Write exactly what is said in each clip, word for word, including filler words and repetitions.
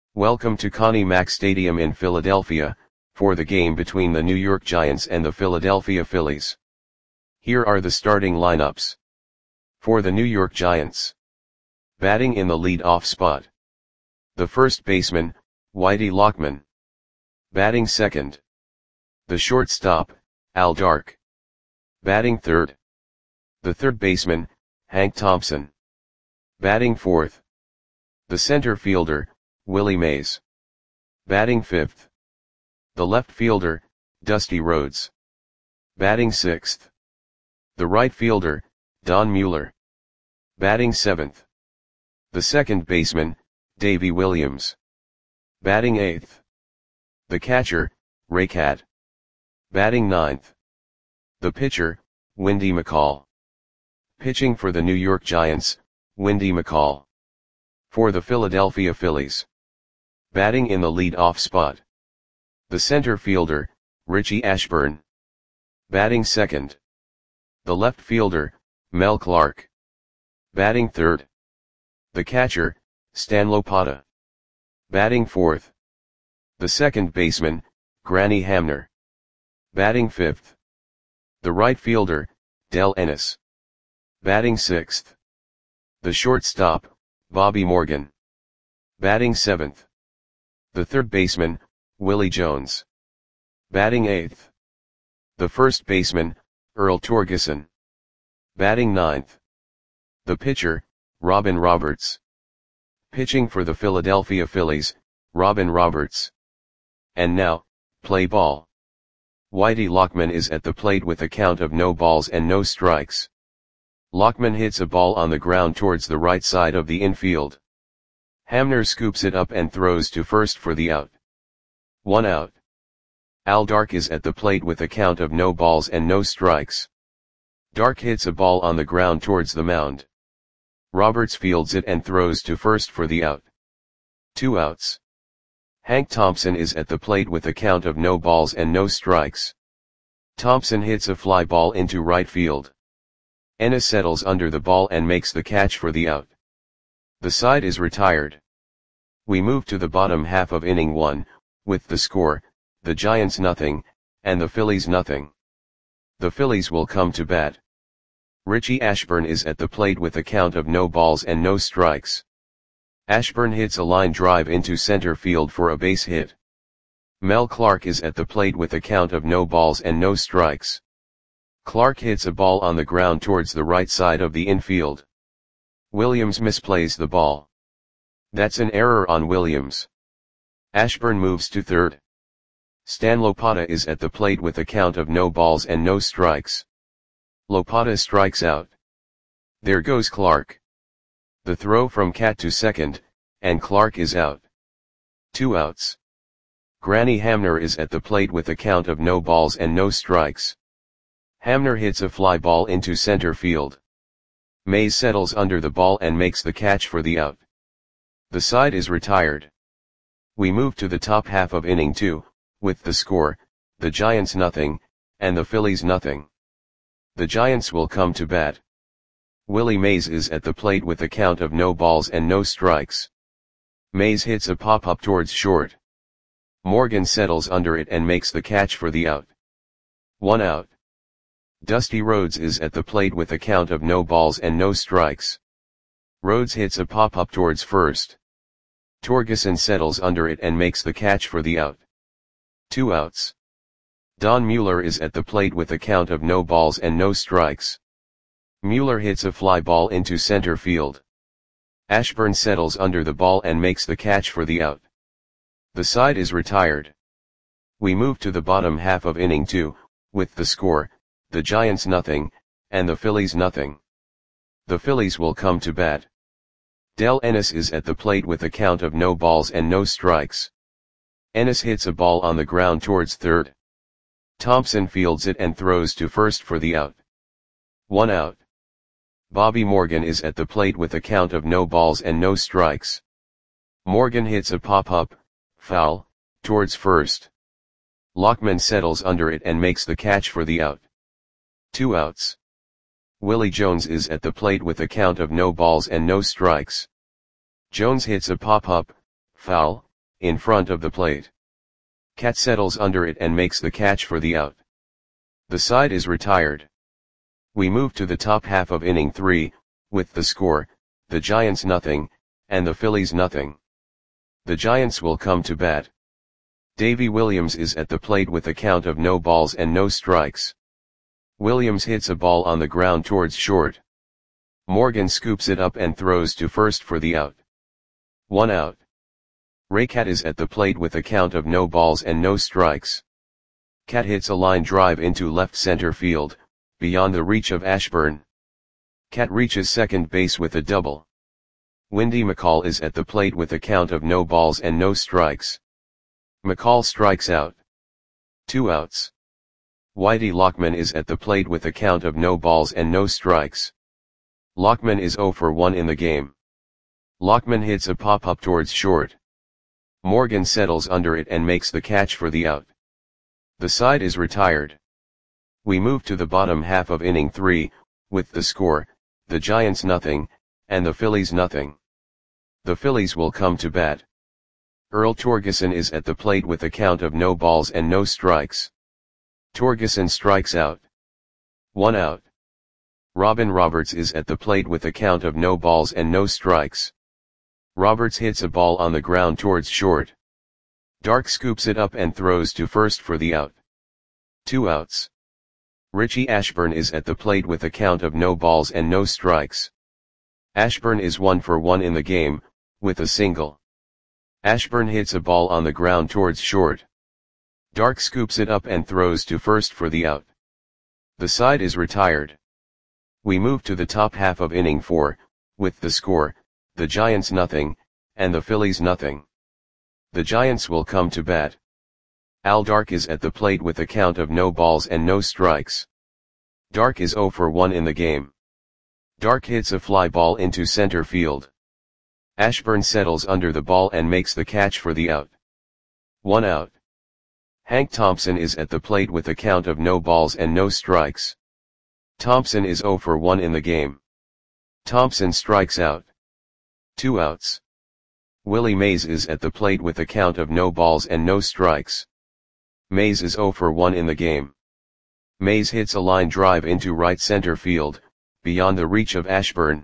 Welcome to Connie Mack Stadium in Philadelphia, for the game between the New York Giants and the Philadelphia Phillies. Here are the starting lineups. For the New York Giants. Batting in the lead-off spot. The first baseman, Whitey Lockman. Batting second. The shortstop, Al Dark. Batting third. The third baseman, Hank Thompson. Batting fourth. The center fielder, Willie Mays. Batting fifth. The left fielder, Dusty Rhodes. Batting sixth. The right fielder, Don Mueller. Batting seventh. The second baseman, Davey Williams. Batting eighth. The catcher, Ray Catt. Batting ninth. The pitcher, Windy McCall. Pitching for the New York Giants, Windy McCall. For the Philadelphia Phillies. Batting in the lead-off spot. The center fielder, Richie Ashburn. Batting second. The left fielder, Mel Clark. Batting third. The catcher, Stan Lopata. Batting fourth. The second baseman, Granny Hamner. Batting fifth. The right fielder, Del Ennis. Batting sixth. The shortstop, Bobby Morgan. Batting seventh. The third baseman, Willie Jones. Batting eighth. The first baseman, Earl Torgeson. Batting ninth. The pitcher, Robin Roberts. Pitching for the Philadelphia Phillies, Robin Roberts. And now, play ball. Whitey Lockman is at the plate with a count of no balls and no strikes. Lockman hits a ball on the ground towards the right side of the infield. Hamner scoops it up and throws to first for the out. One out. Al Dark is at the plate with a count of no balls and no strikes. Dark hits a ball on the ground towards the mound. Roberts fields it and throws to first for the out. Two outs. Hank Thompson is at the plate with a count of no balls and no strikes. Thompson hits a fly ball into right field. Ennis settles under the ball and makes the catch for the out. The side is retired. We move to the bottom half of inning one, with the score, the Giants nothing, and the Phillies nothing. The Phillies will come to bat. Richie Ashburn is at the plate with a count of no balls and no strikes. Ashburn hits a line drive into center field for a base hit. Mel Clark is at the plate with a count of no balls and no strikes. Clark hits a ball on the ground towards the right side of the infield. Williams misplays the ball. That's an error on Williams. Ashburn moves to third. Stan Lopata is at the plate with a count of no balls and no strikes. Lopata strikes out. There goes Clark. The throw from Catt to second, and Clark is out. Two outs. Granny Hamner is at the plate with a count of no balls and no strikes. Hamner hits a fly ball into center field. Mays settles under the ball and makes the catch for the out. The side is retired. We move to the top half of inning two, with the score, the Giants nothing, and the Phillies nothing. The Giants will come to bat. Willie Mays is at the plate with a count of no balls and no strikes. Mays hits a pop-up towards short. Morgan settles under it and makes the catch for the out. One out. Dusty Rhodes is at the plate with a count of no balls and no strikes. Rhodes hits a pop-up towards first. Torgeson settles under it and makes the catch for the out. Two outs. Don Mueller is at the plate with a count of no balls and no strikes. Mueller hits a fly ball into center field. Ashburn settles under the ball and makes the catch for the out. The side is retired. We move to the bottom half of inning two, with the score, the Giants nothing, and the Phillies nothing. The Phillies will come to bat. Del Ennis is at the plate with a count of no balls and no strikes. Ennis hits a ball on the ground towards third. Thompson fields it and throws to first for the out. One out. Bobby Morgan is at the plate with a count of no balls and no strikes. Morgan hits a pop-up, foul, towards first. Lockman settles under it and makes the catch for the out. Two outs. Willie Jones is at the plate with a count of no balls and no strikes. Jones hits a pop-up, foul, in front of the plate. Cat settles under it and makes the catch for the out. The side is retired. We move to the top half of inning three, with the score, the Giants nothing, and the Phillies nothing. The Giants will come to bat. Davy Williams is at the plate with a count of no balls and no strikes. Williams hits a ball on the ground towards short. Morgan scoops it up and throws to first for the out. One out. Raycat is at the plate with a count of no balls and no strikes. Cat hits a line drive into left center field, beyond the reach of Ashburn. Cat reaches second base with a double. Windy McCall is at the plate with a count of no balls and no strikes. McCall strikes out. Two outs. Whitey Lockman is at the plate with a count of no balls and no strikes. Lockman is oh for one in the game. Lockman hits a pop-up towards short. Morgan settles under it and makes the catch for the out. The side is retired. We move to the bottom half of inning three, with the score, the Giants nothing, and the Phillies nothing. The Phillies will come to bat. Earl Torgeson is at the plate with a count of no balls and no strikes. Torgeson strikes out. One out. Robin Roberts is at the plate with a count of no balls and no strikes. Roberts hits a ball on the ground towards short. Dark scoops it up and throws to first for the out. Two outs. Richie Ashburn is at the plate with a count of no balls and no strikes. Ashburn is one for one in the game, with a single. Ashburn hits a ball on the ground towards short. Dark scoops it up and throws to first for the out. The side is retired. We move to the top half of inning four, with the score, the Giants nothing, and the Phillies nothing. The Giants will come to bat. Al Dark is at the plate with a count of no balls and no strikes. Dark is oh for one in the game. Dark hits a fly ball into center field. Ashburn settles under the ball and makes the catch for the out. One out. Hank Thompson is at the plate with a count of no balls and no strikes. Thompson is oh for one in the game. Thompson strikes out. Two outs. Willie Mays is at the plate with a count of no balls and no strikes. Mays is oh for one in the game. Mays hits a line drive into right center field, beyond the reach of Ashburn.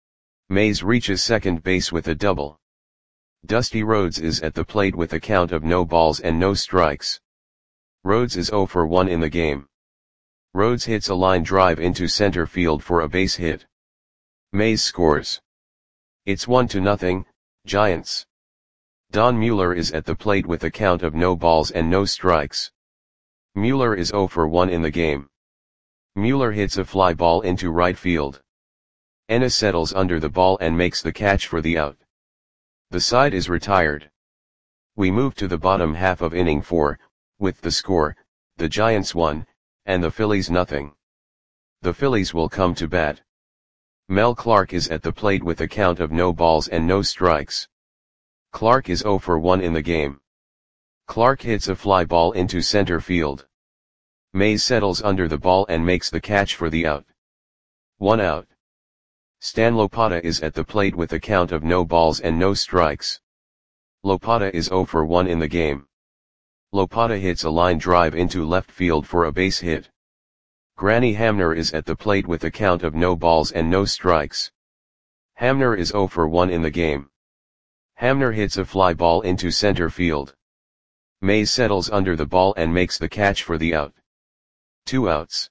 Mays reaches second base with a double. Dusty Rhodes is at the plate with a count of no balls and no strikes. Rhodes is oh for one in the game. Rhodes hits a line drive into center field for a base hit. Mays scores. It's one to nothing, Giants. Don Mueller is at the plate with a count of no balls and no strikes. Mueller is oh for one in the game. Mueller hits a fly ball into right field. Ennis settles under the ball and makes the catch for the out. The side is retired. We move to the bottom half of inning four, with the score, the Giants one, and the Phillies nothing. The Phillies will come to bat. Mel Clark is at the plate with a count of no balls and no strikes. Clark is oh for one in the game. Clark hits a fly ball into center field. Mays settles under the ball and makes the catch for the out. One out. Stan Lopata is at the plate with a count of no balls and no strikes. Lopata is oh for one in the game. Lopata hits a line drive into left field for a base hit. Granny Hamner is at the plate with a count of no balls and no strikes. Hamner is oh for one in the game. Hamner hits a fly ball into center field. Mays settles under the ball and makes the catch for the out. Two outs.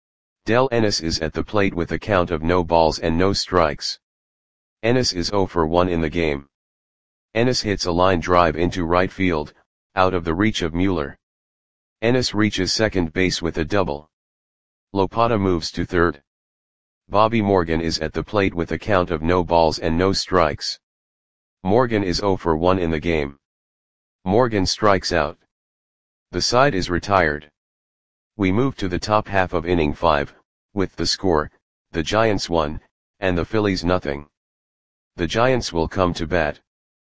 Del Ennis is at the plate with a count of no balls and no strikes. Ennis is oh for one in the game. Ennis hits a line drive into right field, out of the reach of Mueller. Ennis reaches second base with a double. Lopata moves to third. Bobby Morgan is at the plate with a count of no balls and no strikes. Morgan is oh for one in the game. Morgan strikes out. The side is retired. We move to the top half of inning five, with the score, the Giants one, and the Phillies nothing. The Giants will come to bat.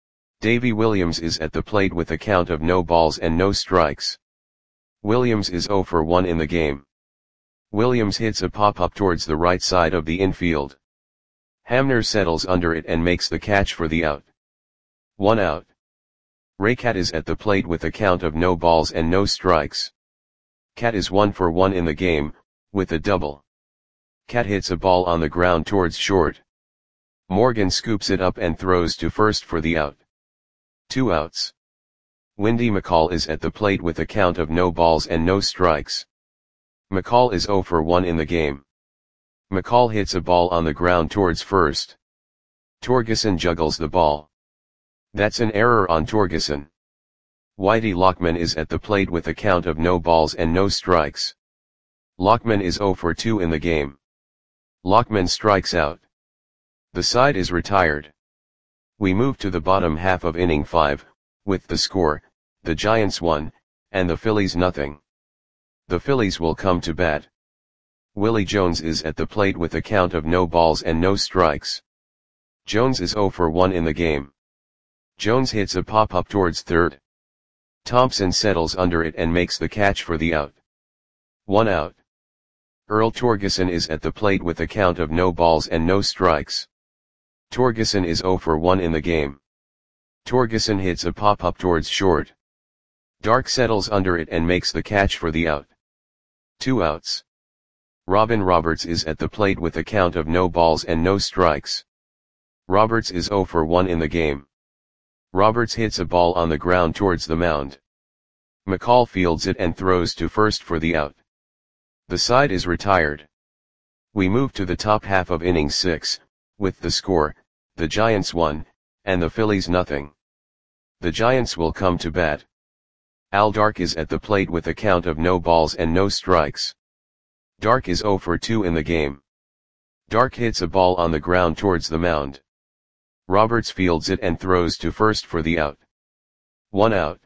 Davy Williams is at the plate with a count of no balls and no strikes. Williams is oh for one in the game. Williams hits a pop-up towards the right side of the infield. Hamner settles under it and makes the catch for the out. One out. Raycat is at the plate with a count of no balls and no strikes. Cat is one for one in the game, with a double. Cat hits a ball on the ground towards short. Morgan scoops it up and throws to first for the out. Two outs. Windy McCall is at the plate with a count of no balls and no strikes. McCall is zero for one in the game. McCall hits a ball on the ground towards first. Torgeson juggles the ball. That's an error on Torgeson. Whitey Lockman is at the plate with a count of no balls and no strikes. Lockman is zero for two in the game. Lockman strikes out. The side is retired. We move to the bottom half of inning five, with the score, the Giants one, and the Phillies nothing. The Phillies will come to bat. Willie Jones is at the plate with a count of no balls and no strikes. Jones is zero for one in the game. Jones hits a pop-up towards third. Thompson settles under it and makes the catch for the out. One out. Earl Torgeson is at the plate with a count of no balls and no strikes. Torgeson is zero for one in the game. Torgeson hits a pop-up towards short. Dark settles under it and makes the catch for the out. Two outs. Robin Roberts is at the plate with a count of no balls and no strikes. Roberts is zero for one in the game. Roberts hits a ball on the ground towards the mound. McCall fields it and throws to first for the out. The side is retired. We move to the top half of inning six, with the score, the Giants one, and the Phillies nothing. The Giants will come to bat. Al Dark is at the plate with a count of no balls and no strikes. Dark is zero for two in the game. Dark hits a ball on the ground towards the mound. Roberts fields it and throws to first for the out. One out.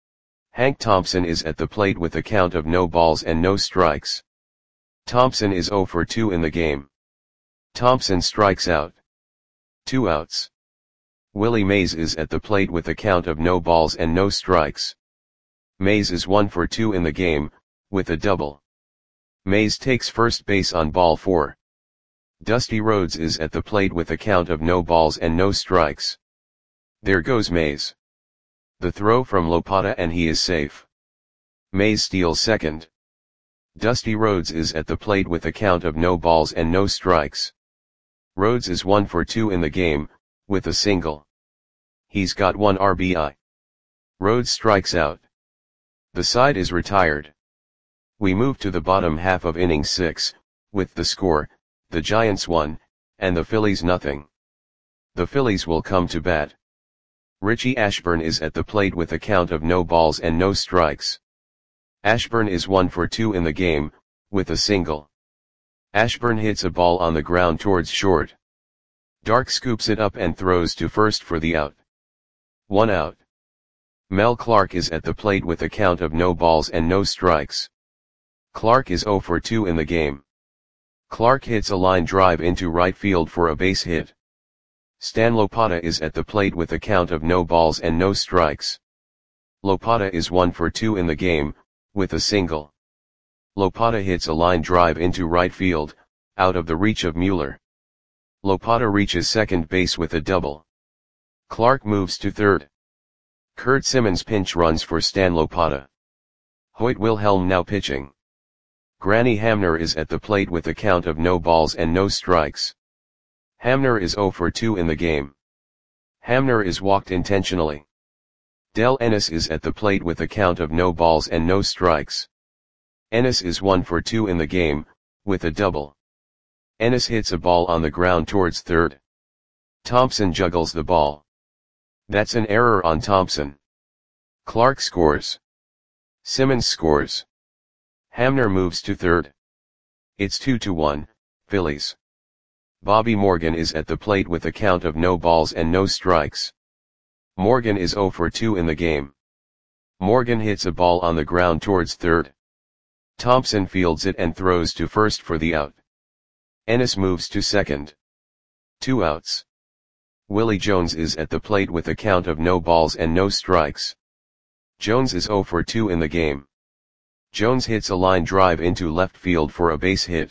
Hank Thompson is at the plate with a count of no balls and no strikes. Thompson is zero for two in the game. Thompson strikes out. Two outs. Willie Mays is at the plate with a count of no balls and no strikes. Mays is one for two in the game, with a double. Mays takes first base on ball four. Dusty Rhodes is at the plate with a count of no balls and no strikes. There goes Mays. The throw from Lopata and he is safe. Mays steals second. Dusty Rhodes is at the plate with a count of no balls and no strikes. Rhodes is one for two in the game, with a single. He's got one R B I. Rhodes strikes out. The side is retired. We move to the bottom half of inning six, with the score, the Giants one, and the Phillies nothing. The Phillies will come to bat. Richie Ashburn is at the plate with a count of no balls and no strikes. Ashburn is one for two in the game, with a single. Ashburn hits a ball on the ground towards short. Dark scoops it up and throws to first for the out. One out. Mel Clark is at the plate with a count of no balls and no strikes. Clark is zero for two in the game. Clark hits a line drive into right field for a base hit. Stan Lopata is at the plate with a count of no balls and no strikes. Lopata is one for two in the game, with a single. Lopata hits a line drive into right field, out of the reach of Mueller. Lopata reaches second base with a double. Clark moves to third. Kurt Simmons pinch runs for Stan Lopata. Hoyt Wilhelm now pitching. Granny Hamner is at the plate with a count of no balls and no strikes. Hamner is zero for two in the game. Hamner is walked intentionally. Del Ennis is at the plate with a count of no balls and no strikes. Ennis is one for two in the game, with a double. Ennis hits a ball on the ground towards third. Thompson juggles the ball. That's an error on Thompson. Clark scores. Simmons scores. Hamner moves to third. It's two to one, Phillies. Bobby Morgan is at the plate with a count of no balls and no strikes. Morgan is zero for two in the game. Morgan hits a ball on the ground towards third. Thompson fields it and throws to first for the out. Ennis moves to second. Two outs. Willie Jones is at the plate with a count of no balls and no strikes. Jones is zero for two in the game. Jones hits a line drive into left field for a base hit.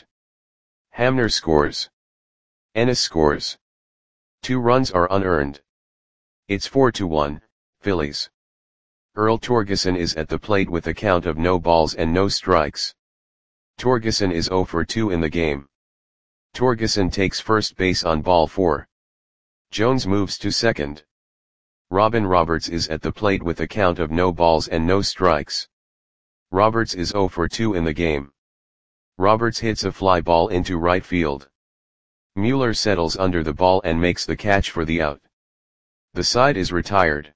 Hamner scores. Ennis scores. Two runs are unearned. It's four to one, Phillies. Earl Torgeson is at the plate with a count of no balls and no strikes. Torgeson is zero for two in the game. Torgeson takes first base on ball four. Jones moves to second. Robin Roberts is at the plate with a count of no balls and no strikes. Roberts is zero for two in the game. Roberts hits a fly ball into right field. Mueller settles under the ball and makes the catch for the out. The side is retired.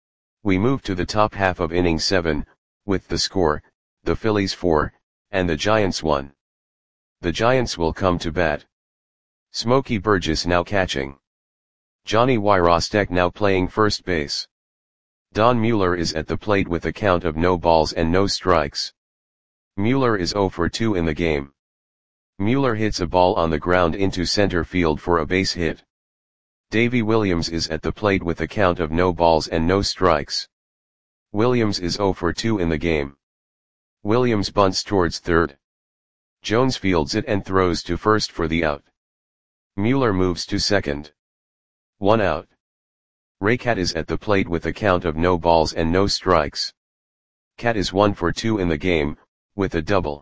We move to the top half of inning seven, with the score, the Phillies four, and the Giants one. The Giants will come to bat. Smokey Burgess now catching. Johnny Wyrostek now playing first base. Don Mueller is at the plate with a count of no balls and no strikes. Mueller is zero for two in the game. Mueller hits a ball on the ground into center field for a base hit. Davy Williams is at the plate with a count of no balls and no strikes. Williams is zero for two in the game. Williams bunts towards third. Jones fields it and throws to first for the out. Mueller moves to second. One out. Raycat is at the plate with a count of no balls and no strikes. Cat is one for two in the game, with a double.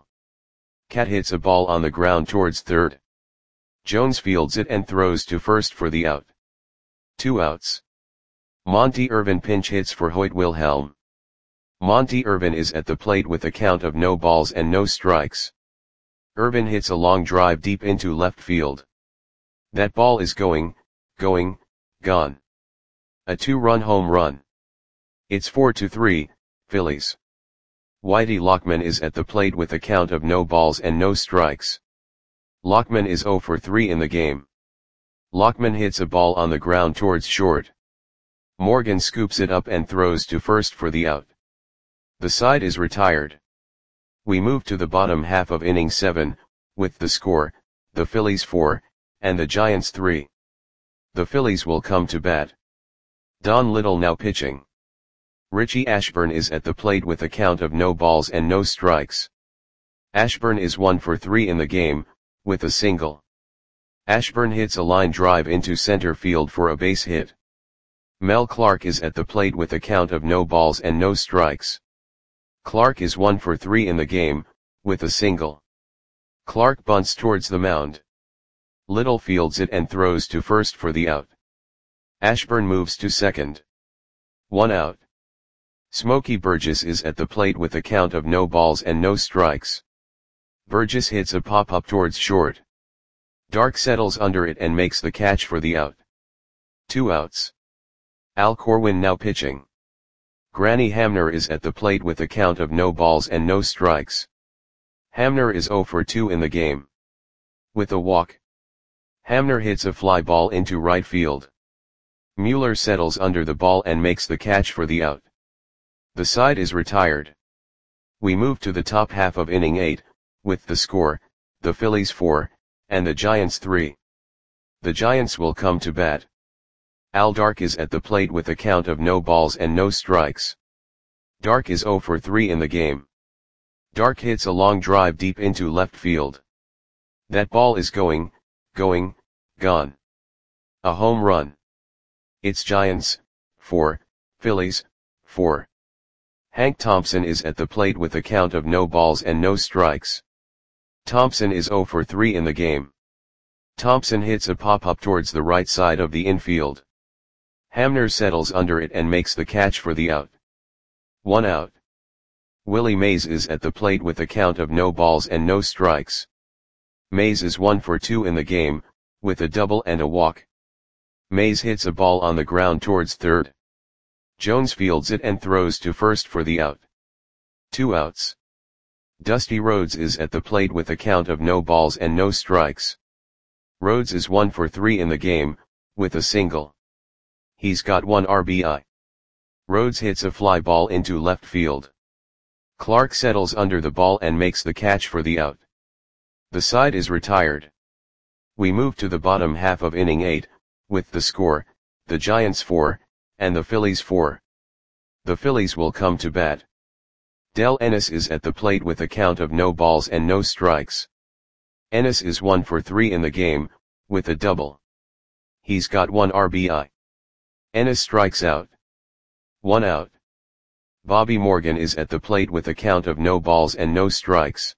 Cat hits a ball on the ground towards third. Jones fields it and throws to first for the out. Two outs. Monty Irvin pinch hits for Hoyt Wilhelm. Monty Irvin is at the plate with a count of no balls and no strikes. Irvin hits a long drive deep into left field. That ball is going, going, gone. A two-run home run. It's four to three, Phillies. Whitey Lockman is at the plate with a count of no balls and no strikes. Lockman is zero for three in the game. Lockman hits a ball on the ground towards short. Morgan scoops it up and throws to first for the out. The side is retired. We move to the bottom half of inning seven, with the score, the Phillies four, and the Giants three. The Phillies will come to bat. Don Little now pitching. Richie Ashburn is at the plate with a count of no balls and no strikes. Ashburn is one for three in the game, with a single. Ashburn hits a line drive into center field for a base hit. Mel Clark is at the plate with a count of no balls and no strikes. Clark is one for three in the game, with a single. Clark bunts towards the mound. Little fields it and throws to first for the out. Ashburn moves to second. One out. Smokey Burgess is at the plate with a count of no balls and no strikes. Burgess hits a pop-up towards short. Dark settles under it and makes the catch for the out. Two outs. Al Corwin now pitching. Granny Hamner is at the plate with a count of no balls and no strikes. Hamner is zero for two in the game. With a walk. Hamner hits a fly ball into right field. Mueller settles under the ball and makes the catch for the out. The side is retired. We move to the top half of inning eight, with the score, the Phillies four, and the Giants three. The Giants will come to bat. Al Dark is at the plate with a count of no balls and no strikes. Dark is zero for three in the game. Dark hits a long drive deep into left field. That ball is going, going, gone. A home run. It's Giants, four, Phillies, four. Hank Thompson is at the plate with a count of no balls and no strikes. Thompson is zero for three in the game. Thompson hits a pop-up towards the right side of the infield. Hamner settles under it and makes the catch for the out. One out. Willie Mays is at the plate with a count of no balls and no strikes. Mays is one for two in the game, with a double and a walk. Mays hits a ball on the ground towards third. Jones fields it and throws to first for the out. Two outs. Dusty Rhodes is at the plate with a count of no balls and no strikes. Rhodes is one for three in the game, with a single. He's got one R B I. Rhodes hits a fly ball into left field. Clark settles under the ball and makes the catch for the out. The side is retired. We move to the bottom half of inning eight, with the score, the Giants four, and the Phillies four. The Phillies will come to bat. Del Ennis is at the plate with a count of no balls and no strikes. Ennis is one for three in the game, with a double. He's got one R B I. Ennis strikes out. One out. Bobby Morgan is at the plate with a count of no balls and no strikes.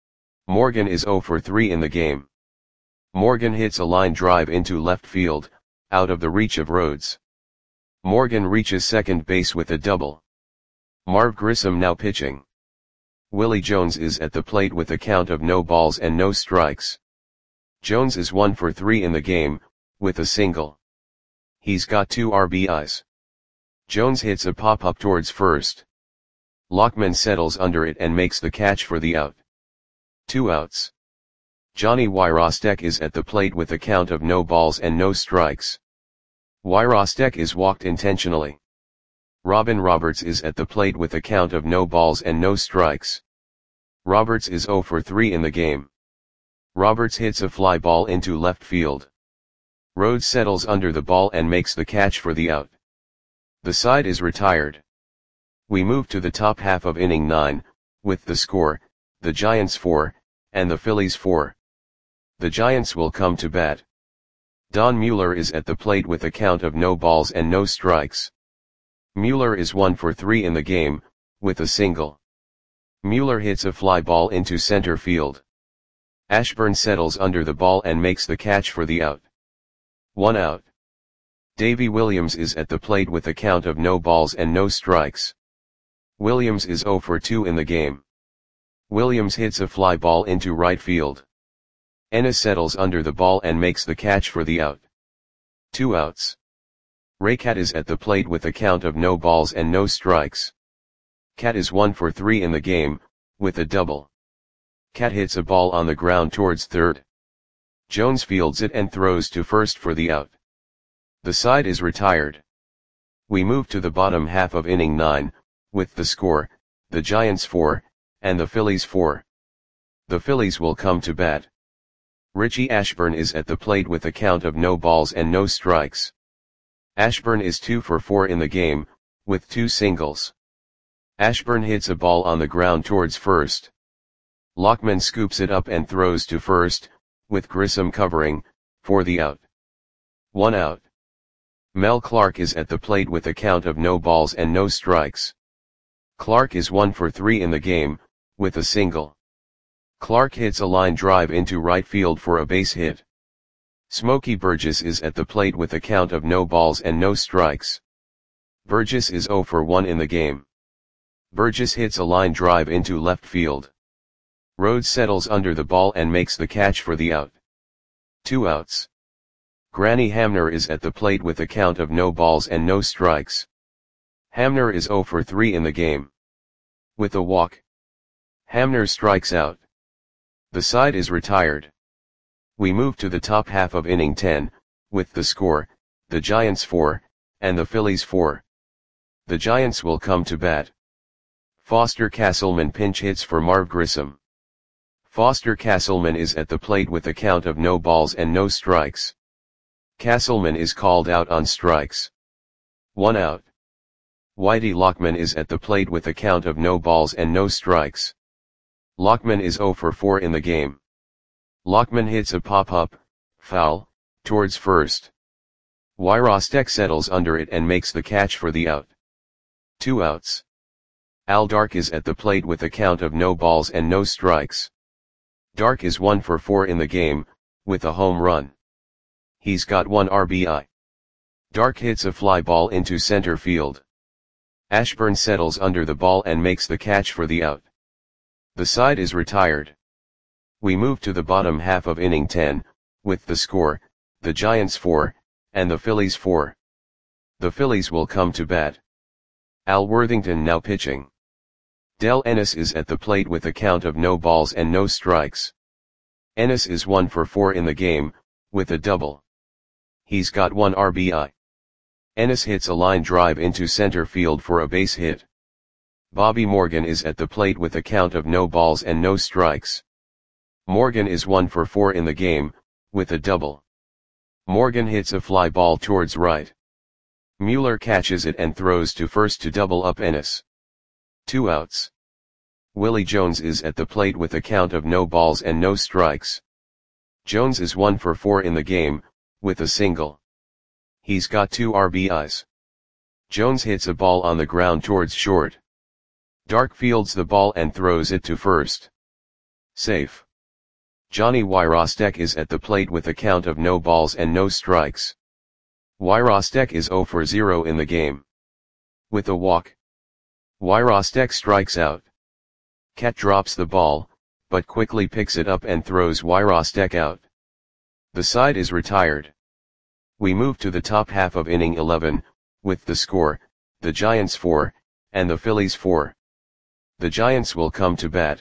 Morgan is zero for three in the game. Morgan hits a line drive into left field, out of the reach of Rhodes. Morgan reaches second base with a double. Marv Grissom now pitching. Willie Jones is at the plate with a count of no balls and no strikes. Jones is one for three in the game, with a single. He's got two R B Is. Jones hits a pop-up towards first. Lockman settles under it and makes the catch for the out. Two outs. Johnny Wyrostek is at the plate with a count of no balls and no strikes. Wyrostek is walked intentionally. Robin Roberts is at the plate with a count of no balls and no strikes. Roberts is zero for three in the game. Roberts hits a fly ball into left field. Rhodes settles under the ball and makes the catch for the out. The side is retired. We move to the top half of inning nine, with the score, the Giants four, and the Phillies four. The Giants will come to bat. Don Mueller is at the plate with a count of no balls and no strikes. Mueller is one for three in the game, with a single. Mueller hits a fly ball into center field. Ashburn settles under the ball and makes the catch for the out. One out. Davy Williams is at the plate with a count of no balls and no strikes. Williams is zero for two in the game. Williams hits a fly ball into right field. Ennis settles under the ball and makes the catch for the out. Two outs. Raycat is at the plate with a count of no balls and no strikes. Cat is one for three in the game, with a double. Cat hits a ball on the ground towards third. Jones fields it and throws to first for the out. The side is retired. We move to the bottom half of inning nine, with the score, the Giants four, and the Phillies four. The Phillies will come to bat. Richie Ashburn is at the plate with a count of no balls and no strikes. Ashburn is two for four in the game, with two singles. Ashburn hits a ball on the ground towards first. Lockman scoops it up and throws to first, with Grissom covering, for the out. One out. Mel Clark is at the plate with a count of no balls and no strikes. Clark is one for three in the game, with a single. Clark hits a line drive into right field for a base hit. Smokey Burgess is at the plate with a count of no balls and no strikes. Burgess is zero for one in the game. Burgess hits a line drive into left field. Rhodes settles under the ball and makes the catch for the out. Two outs. Granny Hamner is at the plate with a count of no balls and no strikes. Hamner is zero for three in the game. With a walk. Hamner strikes out. The side is retired. We move to the top half of inning ten, with the score, the Giants four, and the Phillies four. The Giants will come to bat. Foster Castleman pinch hits for Marv Grissom. Foster Castleman is at the plate with a count of no balls and no strikes. Castleman is called out on strikes. One out. Whitey Lockman is at the plate with a count of no balls and no strikes. Lockman is zero for four in the game. Lockman hits a pop-up, foul, towards first. Wyrostek settles under it and makes the catch for the out. Two outs. Al Dark is at the plate with a count of no balls and no strikes. Dark is one for four in the game, with a home run. He's got one R B I. Dark hits a fly ball into center field. Ashburn settles under the ball and makes the catch for the out. The side is retired. We move to the bottom half of inning ten, with the score, the Giants four, and the Phillies four. The Phillies will come to bat. Al Worthington now pitching. Del Ennis is at the plate with a count of no balls and no strikes. Ennis is one for four in the game, with a double. He's got one R B I. Ennis hits a line drive into center field for a base hit. Bobby Morgan is at the plate with a count of no balls and no strikes. Morgan is one for four in the game, with a double. Morgan hits a fly ball towards right. Mueller catches it and throws to first to double up Ennis. Two outs. Willie Jones is at the plate with a count of no balls and no strikes. Jones is one for four in the game, with a single. He's got two R B Is. Jones hits a ball on the ground towards short. Dark fields the ball and throws it to first. Safe. Johnny Wyrostek is at the plate with a count of no balls and no strikes. Wyrostek is zero for zero in the game. With a walk, Wyrostek strikes out. Cat drops the ball, but quickly picks it up and throws Wyrostek out. The side is retired. We move to the top half of inning eleven, with the score, the Giants four, and the Phillies four. The Giants will come to bat.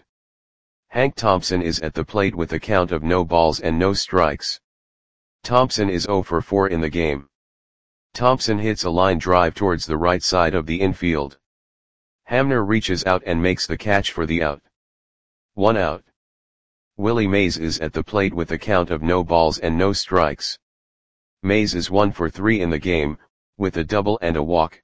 Hank Thompson is at the plate with a count of no balls and no strikes. Thompson is zero for four in the game. Thompson hits a line drive towards the right side of the infield. Hamner reaches out and makes the catch for the out. One out. Willie Mays is at the plate with a count of no balls and no strikes. Mays is one for three in the game, with a double and a walk.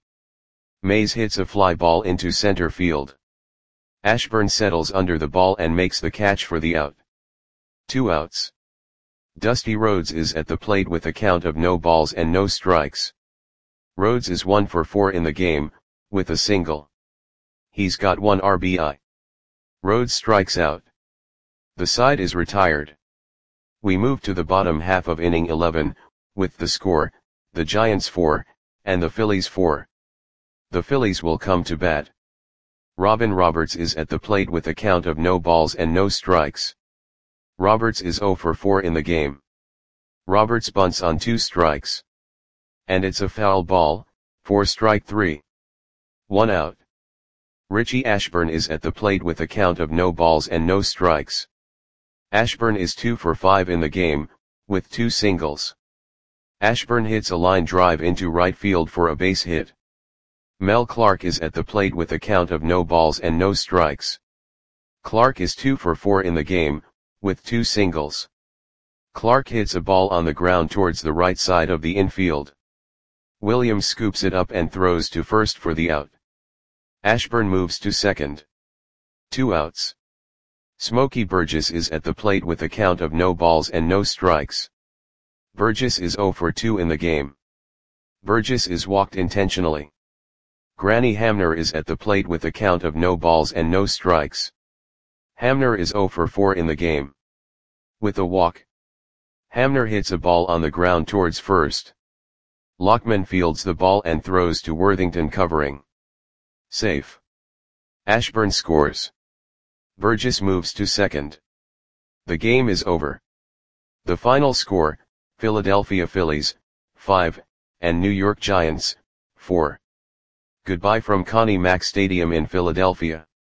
Mays hits a fly ball into center field. Ashburn settles under the ball and makes the catch for the out. Two outs. Dusty Rhodes is at the plate with a count of no balls and no strikes. Rhodes is one for four in the game, with a single. He's got one R B I. Rhodes strikes out. The side is retired. We move to the bottom half of inning eleven, with the score, the Giants four, and the Phillies four. The Phillies will come to bat. Robin Roberts is at the plate with a count of no balls and no strikes. Roberts is zero for four in the game. Roberts bunts on two strikes. And it's a foul ball, for strike three. One out. Richie Ashburn is at the plate with a count of no balls and no strikes. Ashburn is two for five in the game, with two singles. Ashburn hits a line drive into right field for a base hit. Mel Clark is at the plate with a count of no balls and no strikes. Clark is two for four in the game, with two singles. Clark hits a ball on the ground towards the right side of the infield. Williams scoops it up and throws to first for the out. Ashburn moves to second. Two outs. Smokey Burgess is at the plate with a count of no balls and no strikes. Burgess is zero for two in the game. Burgess is walked intentionally. Granny Hamner is at the plate with a count of no balls and no strikes. Hamner is zero for four in the game. With a walk, Hamner hits a ball on the ground towards first. Lockman fields the ball and throws to Worthington covering. Safe. Ashburn scores. Burgess moves to second. The game is over. The final score, Philadelphia Phillies, five, and New York Giants, four. Goodbye from Connie Mack Stadium in Philadelphia.